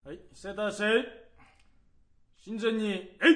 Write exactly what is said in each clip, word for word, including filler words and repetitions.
はい、失礼いたして親善にえい。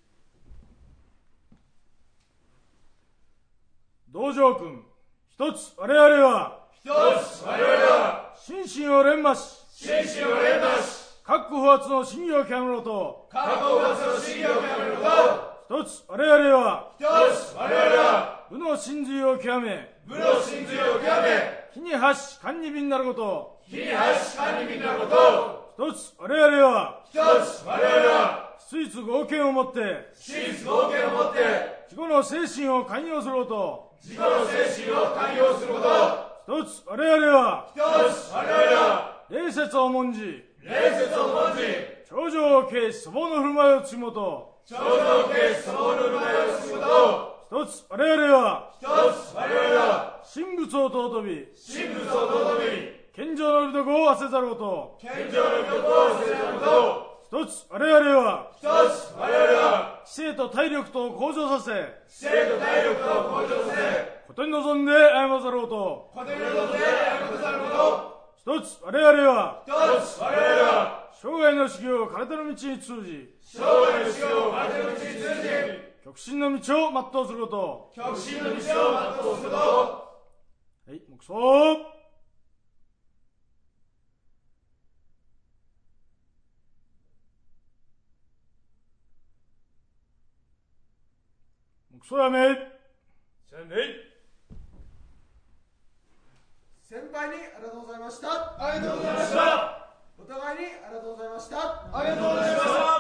道場君、一つ我々は一つ我々は心身を連麻し心身を連麻し各不発の信行を極めろと各不発の信行を極めろと一つ我々は一つ我々は武の真髄を極め武の真髄を極め火に発し官に敏なること火に発し官に敏なること一つ我々は一つ我々は質実合憲をもって真実合憲をもって自己の精神を寛容すること自己の精神を寛容すること一つ我々は一つ我々は礼節を重んじ礼節を重んじ長女を敬し粗暴の振る舞いをつしもと長女を敬し粗暴の振る舞いをつしもと一つ我々は一つ我々は神仏を尊び神仏を尊び献上の美徳を忘れざること献上の美徳を忘れざること一つ我々は一つ我々は知性と体力とを向上させ知性と体力とを向上させことに望んで謝らざることことに望んで謝らざること一つ我々は一つ我々は生涯の修行を空手の道に通じ生涯の修行を空手の道に通じ極真の道を全うすること極真の道を全うすることはい黙祷。黙祷やめ宣礼。 先輩にありがとうございました。 ありがとうございました。 お互いにありがとうございました。 ありがとうございました。